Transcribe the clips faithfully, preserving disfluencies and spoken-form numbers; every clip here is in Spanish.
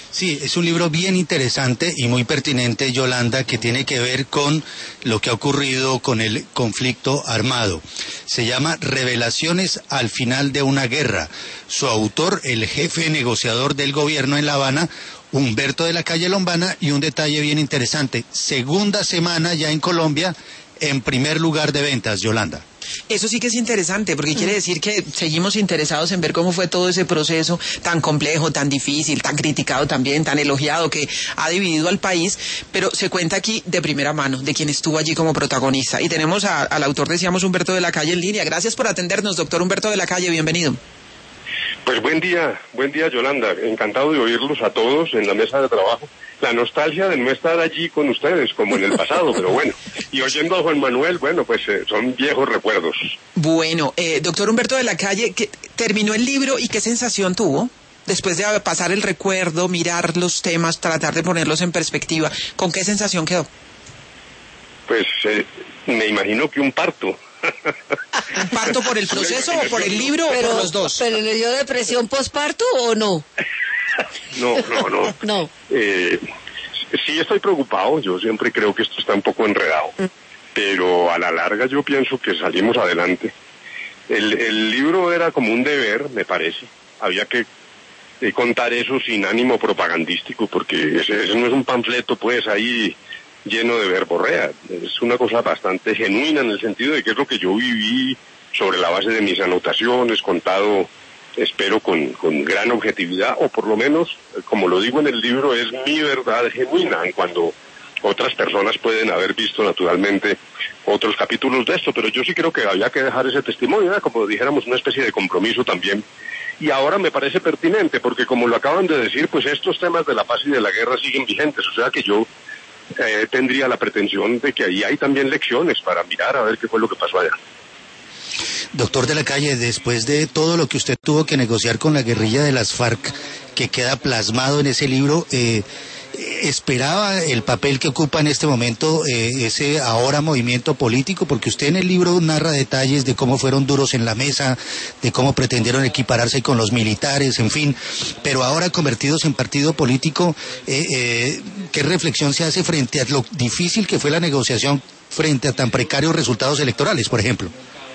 Sí, es un libro bien interesante y muy pertinente, Yolanda, que tiene que ver con lo que ha ocurrido con el conflicto armado. Se llama Revelaciones al final de una guerra. Su autor, el jefe negociador del gobierno en La Habana, Humberto de la Calle Lombana, y un detalle bien interesante, segunda semana ya en Colombia, en primer lugar de ventas, Yolanda. Eso sí que es interesante, porque quiere decir que seguimos interesados en ver cómo fue todo ese proceso tan complejo, tan difícil, tan criticado también, tan elogiado, que ha dividido al país, pero se cuenta aquí de primera mano, de quien estuvo allí como protagonista. Y tenemos a, al autor, decíamos, Humberto de la Calle en línea. Gracias por atendernos, doctor Humberto de la Calle, bienvenido. Pues buen día, buen día, Yolanda. Encantado de oírlos a todos en la mesa de trabajo. La nostalgia de no estar allí con ustedes, como en el pasado, pero bueno. Y oyendo a Juan Manuel, bueno, pues eh, son viejos recuerdos. Bueno, eh, doctor Humberto de la Calle, ¿qué, terminó el libro y qué sensación tuvo? Después de pasar el recuerdo, mirar los temas, tratar de ponerlos en perspectiva, ¿con qué sensación quedó? Pues eh, me imagino que un parto. ¿Un parto por el proceso o por el libro pero, o por los dos? ¿Pero le dio depresión posparto o no? No, no, no. No. Eh, sí estoy preocupado, yo siempre creo que esto está un poco enredado, pero a la larga yo pienso que salimos adelante. El, el libro era como un deber, me parece. Había que eh, contar eso sin ánimo propagandístico, porque ese, ese no es un panfleto, pues, ahí lleno de verborrea. Es una cosa bastante genuina en el sentido de que es lo que yo viví sobre la base de mis anotaciones, contado, espero, con, con gran objetividad, o por lo menos, como lo digo en el libro, es mi verdad genuina, en cuando otras personas pueden haber visto naturalmente otros capítulos de esto, pero yo sí creo que había que dejar ese testimonio, era como dijéramos una especie de compromiso también. Y ahora me parece pertinente, porque como lo acaban de decir, pues estos temas de la paz y de la guerra siguen vigentes, o sea que yo eh, tendría la pretensión de que ahí hay también lecciones para mirar a ver qué fue lo que pasó allá. Doctor de la Calle, después de todo lo que usted tuvo que negociar con la guerrilla de las FARC, que queda plasmado en ese libro, eh, ¿esperaba el papel que ocupa en este momento eh, ese ahora movimiento político? Porque usted en el libro narra detalles de cómo fueron duros en la mesa, de cómo pretendieron equipararse con los militares, en fin, pero ahora convertidos en partido político, eh, eh, ¿qué reflexión se hace frente a lo difícil que fue la negociación frente a tan precarios resultados electorales, por ejemplo?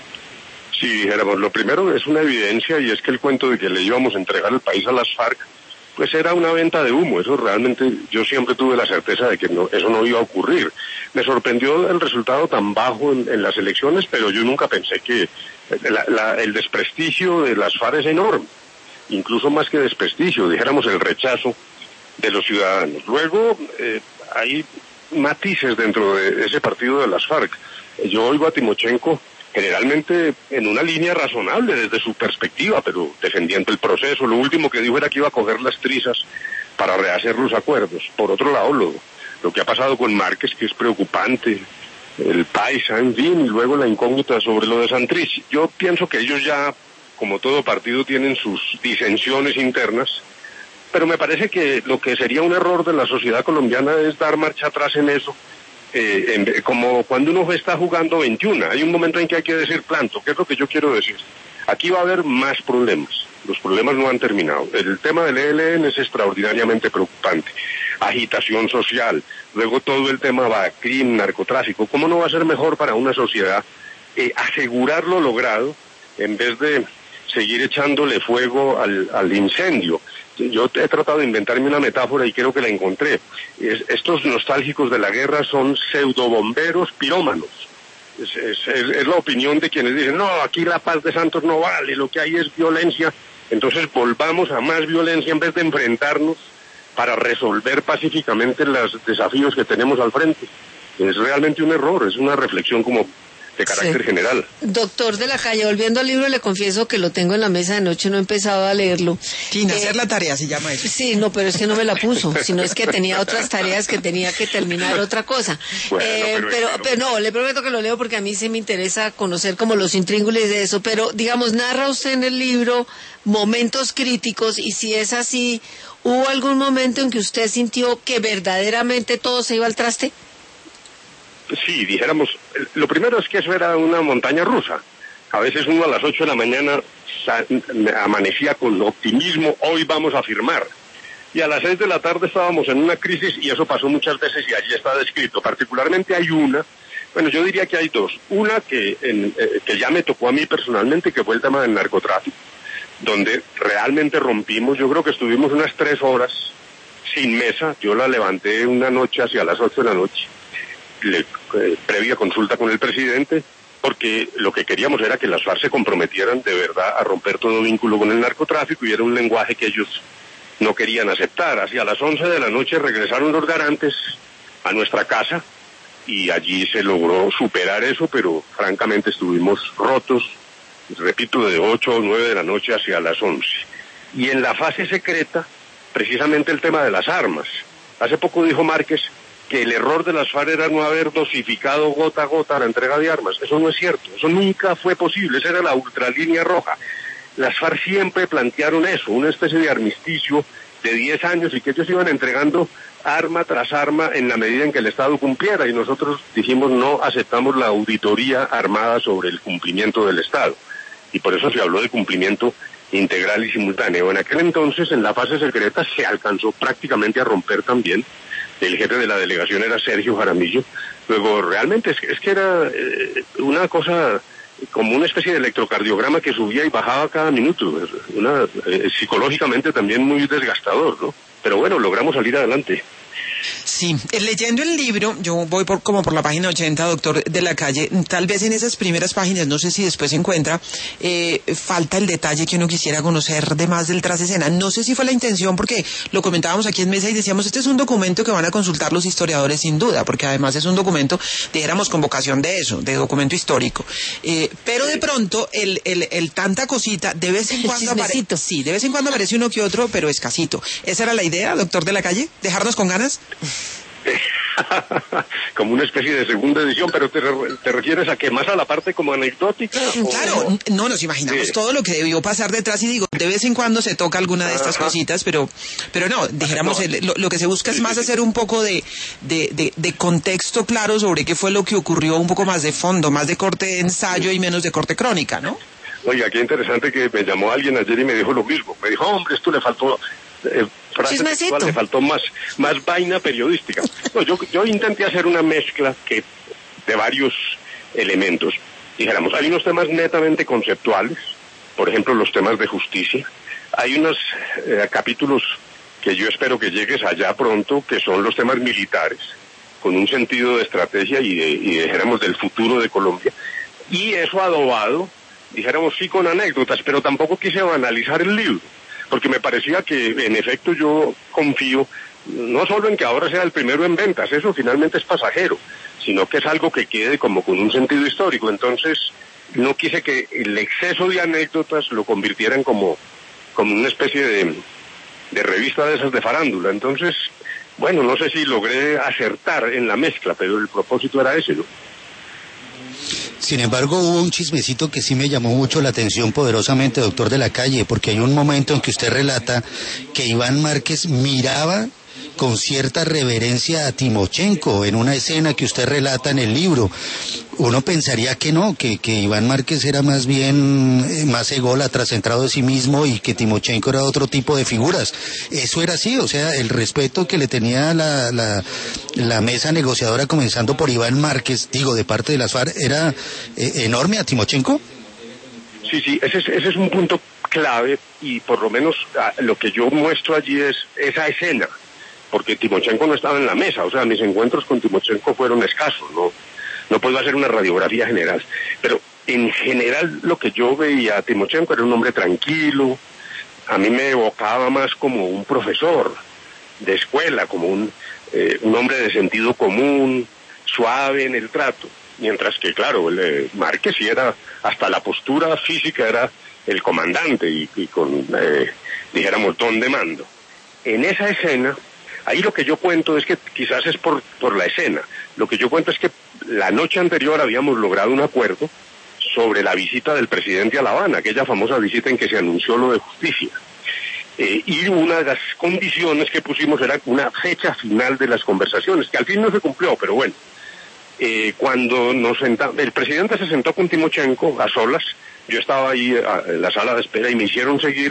Sí, dijéramos, lo primero es una evidencia, y es que el cuento de que le íbamos a entregar el país a las FARC, pues era una venta de humo. Eso realmente, yo siempre tuve la certeza de que no, eso no iba a ocurrir. Me sorprendió el resultado tan bajo en, en las elecciones, pero yo nunca pensé que la, la, el desprestigio de las FARC es enorme, incluso más que desprestigio, dijéramos el rechazo de los ciudadanos. Luego, eh, hay matices dentro de ese partido de las FARC. Yo oigo a Timochenko generalmente en una línea razonable desde su perspectiva, pero defendiendo el proceso. Lo último que dijo era que iba a coger las trizas para rehacer los acuerdos. Por otro lado, lo, lo que ha pasado con Márquez, que es preocupante, el Paisa, en fin, y luego la incógnita sobre lo de Santrich. Yo pienso que ellos ya, como todo partido, tienen sus disensiones internas, pero me parece que lo que sería un error de la sociedad colombiana es dar marcha atrás en eso. Eh, en, como cuando uno está jugando veintiuno, hay un momento en que hay que decir planto. ¿Qué es lo que yo quiero decir? Aquí va a haber más problemas, los problemas no han terminado. El tema del E L N es extraordinariamente preocupante, agitación social, luego todo el tema va a crimen, narcotráfico. ¿Cómo no va a ser mejor para una sociedad eh, asegurar lo logrado en vez de seguir echándole fuego al, al incendio? Yo he tratado de inventarme una metáfora y creo que la encontré. Es, estos nostálgicos de la guerra son pseudobomberos pirómanos. Es, es, es, es la opinión de quienes dicen, no, aquí la paz de Santos no vale, lo que hay es violencia. Entonces volvamos a más violencia en vez de enfrentarnos para resolver pacíficamente los desafíos que tenemos al frente. Es realmente un error, es una reflexión como de carácter sí. general. Doctor de la Calle, volviendo al libro, le confieso que lo tengo en la mesa de noche, no he empezado a leerlo. Sin eh, hacer la tarea se llama eso. Sí, no, pero es que no me la puso, sino es que tenía otras tareas que tenía que terminar otra cosa. Bueno, eh, pero, pero, claro. pero no, le prometo que lo leo porque a mí sí me interesa conocer como los intríngulis de eso, pero digamos, narra usted en el libro momentos críticos, y si es así, ¿hubo algún momento en que usted sintió que verdaderamente todo se iba al traste? Sí, dijéramos, lo primero es que eso era una montaña rusa. A veces uno a las ocho de la mañana amanecía con optimismo, hoy vamos a firmar. y a las seis de la tarde estábamos en una crisis, y eso pasó muchas veces y allí está descrito. Particularmente hay una, bueno, yo diría que hay dos. Una que, en, eh, que ya me tocó a mí personalmente, que fue el tema del narcotráfico, donde realmente rompimos. Yo creo que estuvimos unas tres horas sin mesa. Yo la levanté una noche hacia las ocho de la noche, le, eh, previa consulta con el presidente, porque lo que queríamos era que las FARC se comprometieran de verdad a romper todo vínculo con el narcotráfico, y era un lenguaje que ellos no querían aceptar. Hacia las once de la noche regresaron los garantes a nuestra casa, y allí se logró superar eso, pero francamente estuvimos rotos, repito, de ocho o nueve de la noche hacia las once. Y en la fase secreta, precisamente el tema de las armas. Hace poco dijo Márquez que el error de las FARC era no haber dosificado gota a gota la entrega de armas. Eso no es cierto, eso nunca fue posible, esa era la ultralínea roja. Las FARC siempre plantearon eso, una especie de armisticio de diez años, y que ellos iban entregando arma tras arma en la medida en que el Estado cumpliera, y nosotros dijimos no aceptamos la auditoría armada sobre el cumplimiento del Estado, y por eso se habló de cumplimiento integral y simultáneo. En aquel entonces, en la fase secreta, se alcanzó prácticamente a romper también. El jefe de la delegación era Sergio Jaramillo. Luego, realmente es, es que era eh, una cosa como una especie de electrocardiograma que subía y bajaba cada minuto, una, eh, psicológicamente también muy desgastador, ¿no? Pero bueno, logramos salir adelante. Sí, leyendo el libro, yo voy por como por la página ochenta, doctor de la Calle, tal vez en esas primeras páginas, no sé si después se encuentra, eh, falta el detalle que uno quisiera conocer de más del tras escena. No sé si fue la intención, porque lo comentábamos aquí en mesa y decíamos, este es un documento que van a consultar los historiadores sin duda, porque además es un documento, dijéramos, con vocación de eso, de documento histórico. Eh, pero de pronto, el, el, el tanta cosita, de vez en cuando aparece, sí, de vez en cuando aparece uno que otro, pero escasito. ¿Esa era la idea, doctor de la Calle? ¿Dejarnos con ganas? Como una especie de segunda edición, pero te, te refieres a que más a la parte como anecdótica. Claro, o... no nos imaginamos sí. todo lo que debió pasar detrás, y digo, de vez en cuando se toca alguna de estas Ajá. cositas, pero pero no, dijéramos, no. El, lo, lo que se busca es más hacer un poco de, de, de, de contexto claro sobre qué fue lo que ocurrió, un poco más de fondo, más de corte ensayo y menos de corte crónica, ¿no? Oiga, qué interesante que me llamó alguien ayer y me dijo lo mismo. Me dijo, hombre, esto le faltó... Eh, frase textual, le faltó más más vaina periodística. No, yo yo intenté hacer una mezcla que de varios elementos. Dijéramos, hay unos temas netamente conceptuales, por ejemplo, los temas de justicia. Hay unos eh, capítulos que yo espero que llegues allá pronto, que son los temas militares, con un sentido de estrategia y, de, y dijéramos, del futuro de Colombia. Y eso adobado, dijéramos, sí, con anécdotas, pero tampoco quise banalizar el libro, porque me parecía que, en efecto, yo confío no solo en que ahora sea el primero en ventas, eso finalmente es pasajero, sino que es algo que quede como con un sentido histórico. Entonces, no quise que el exceso de anécdotas lo convirtieran como, como una especie de, de revista de esas de farándula. Entonces, bueno, no sé si logré acertar en la mezcla, pero el propósito era ese, ¿no? Sin embargo, hubo un chismecito que sí me llamó mucho la atención poderosamente, doctor de la Calle, porque hay un momento en que usted relata que Iván Márquez miraba con cierta reverencia a Timochenko en una escena que usted relata en el libro. Uno pensaría que no, que, que Iván Márquez era más bien eh, más ególatra, centrado de sí mismo, y que Timochenko era otro tipo de figuras. Eso era así, o sea, el respeto que le tenía la, la, la mesa negociadora, comenzando por Iván Márquez, digo, de parte de las FARC, era eh, enorme a Timochenko. Sí, sí, ese es, ese es un punto clave, y por lo menos a, lo que yo muestro allí es esa escena, porque Timochenko no estaba en la mesa, o sea, mis encuentros con Timochenko fueron escasos, ¿no? No puedo hacer una radiografía general, pero en general lo que yo veía a Timochenko era un hombre tranquilo, a mí me evocaba más como un profesor de escuela, como un, eh, un hombre de sentido común, suave en el trato, mientras que, claro, el, eh, Márquez sí era, hasta la postura física era el comandante y, y con, eh, dijéramos, don de mando. En esa escena, ahí lo que yo cuento es que quizás es por, por la escena, lo que yo cuento es que la noche anterior habíamos logrado un acuerdo sobre la visita del presidente a La Habana, aquella famosa visita en que se anunció lo de justicia. Eh, y una de las condiciones que pusimos era una fecha final de las conversaciones, que al fin no se cumplió, pero bueno. Eh, cuando nos sentamos, el presidente se sentó con Timochenko a solas, yo estaba ahí a, en la sala de espera y me hicieron seguir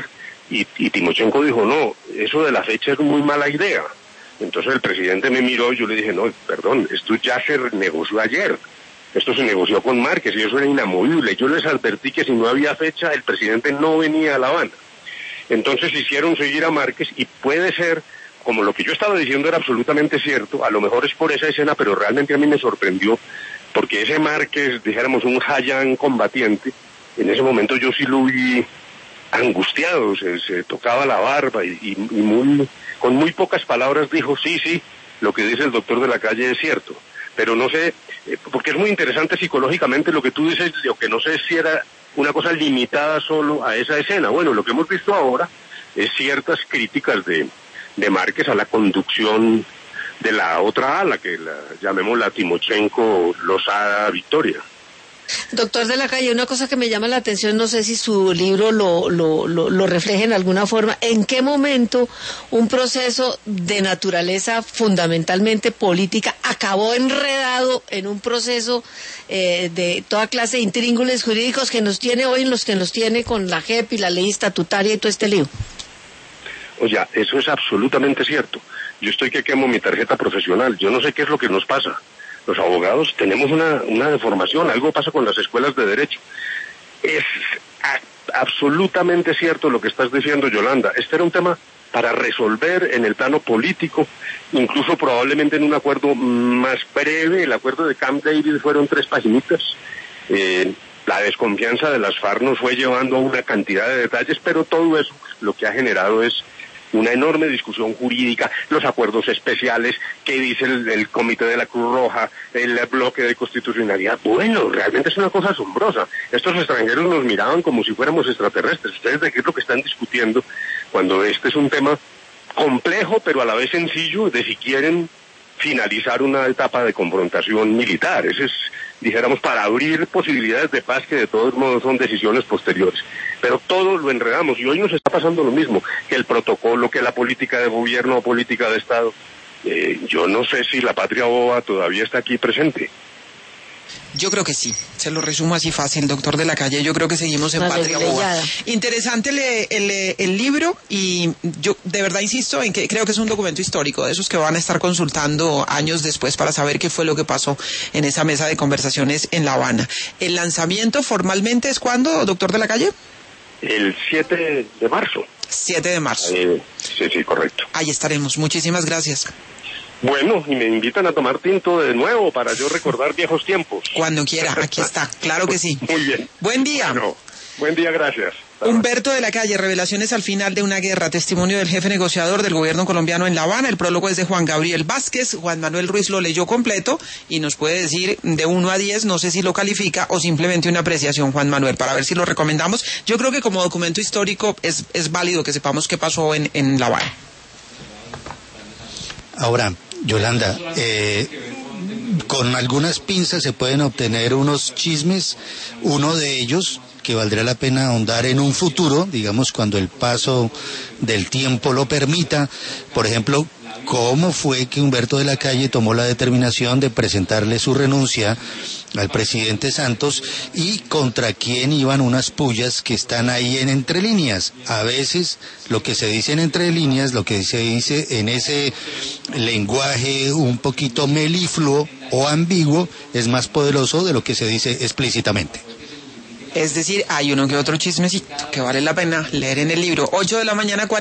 Y, y Timochenko dijo, no, eso de la fecha es muy mala idea. Entonces el presidente me miró y yo le dije, no, perdón, esto ya se negoció ayer. Esto se negoció con Márquez y eso era inamovible. Yo les advertí que si no había fecha, el presidente no venía a La Habana. Entonces hicieron seguir a Márquez y puede ser, como lo que yo estaba diciendo era absolutamente cierto, a lo mejor es por esa escena, pero realmente a mí me sorprendió, porque ese Márquez, dijéramos, un Hayán combatiente, en ese momento yo sí lo vi angustiado, se, se tocaba la barba y, y, y muy, con muy pocas palabras dijo, sí, sí, lo que dice el doctor de la calle es cierto. Pero no sé, porque es muy interesante psicológicamente lo que tú dices, lo que no sé si era una cosa limitada solo a esa escena. Bueno, lo que hemos visto ahora es ciertas críticas de, de Márquez a la conducción de la otra ala, que la llamémosla Timochenko, Lozada, Victoria. Doctor de la Calle, una cosa que me llama la atención, no sé si su libro lo, lo, lo, lo refleja en alguna forma, ¿en qué momento un proceso de naturaleza fundamentalmente política acabó enredado en un proceso eh, de toda clase de intríngulis jurídicos que nos tiene hoy, en los que nos tiene con la J E P y la ley estatutaria y todo este lío? O sea, eso es absolutamente cierto. Yo estoy que quemo mi tarjeta profesional, yo no sé qué es lo que nos pasa. Los abogados tenemos una, una deformación, algo pasa con las escuelas de derecho. Es a, absolutamente cierto lo que estás diciendo, Yolanda. Este era un tema para resolver en el plano político, incluso probablemente en un acuerdo más breve. El acuerdo de Camp David fueron tres paginitas. Eh, la desconfianza de las FARC nos fue llevando a una cantidad de detalles, pero todo eso lo que ha generado es una enorme discusión jurídica, los acuerdos especiales, qué dice el, el Comité de la Cruz Roja, el bloque de constitucionalidad. Bueno, realmente es una cosa asombrosa. Estos extranjeros nos miraban como si fuéramos extraterrestres. ¿Ustedes de qué es lo que están discutiendo cuando este es un tema complejo, pero a la vez sencillo, de si quieren finalizar una etapa de confrontación militar? Ese es, dijéramos, para abrir posibilidades de paz que de todos modos son decisiones posteriores. Pero todo lo enredamos y hoy nos está pasando lo mismo, que el protocolo, que la política de gobierno o política de Estado. Eh, yo no sé si la patria boba todavía está aquí presente. Yo creo que sí, se lo resumo así fácil, doctor de la Calle, yo creo que seguimos en Vale, patria boba. Interesante el, el, el libro y yo de verdad insisto en que creo que es un documento histórico, de esos que van a estar consultando años después para saber qué fue lo que pasó en esa mesa de conversaciones en La Habana. ¿El lanzamiento formalmente es cuándo, doctor de la Calle? El siete de marzo. siete de marzo. Eh, sí, sí, correcto. Ahí estaremos, muchísimas gracias. Bueno, y me invitan a tomar tinto de nuevo para yo recordar viejos tiempos. Cuando quiera, aquí está, claro que sí. Muy bien. Buen día. Bueno, buen día, gracias. Humberto de la Calle, revelaciones al final de una guerra, testimonio del jefe negociador del gobierno colombiano en La Habana. El prólogo es de Juan Gabriel Vázquez. Juan Manuel Ruiz lo leyó completo y nos puede decir de uno a diez, no sé si lo califica o simplemente una apreciación, Juan Manuel, para ver si lo recomendamos. Yo creo que como documento histórico es, es válido que sepamos qué pasó en, en La Habana. Ahora, Yolanda, eh, con algunas pinzas se pueden obtener unos chismes, uno de ellos que valdría la pena ahondar en un futuro, digamos cuando el paso del tiempo lo permita. Por ejemplo, ¿cómo fue que Humberto de la Calle tomó la determinación de presentarle su renuncia al presidente Santos y contra quién iban unas pullas que están ahí en entre líneas? A veces lo que se dice en entre líneas, lo que se dice en ese lenguaje un poquito melifluo o ambiguo, es más poderoso de lo que se dice explícitamente. Es decir, hay uno que otro chismecito que vale la pena leer en el libro. ocho de la mañana, cuarenta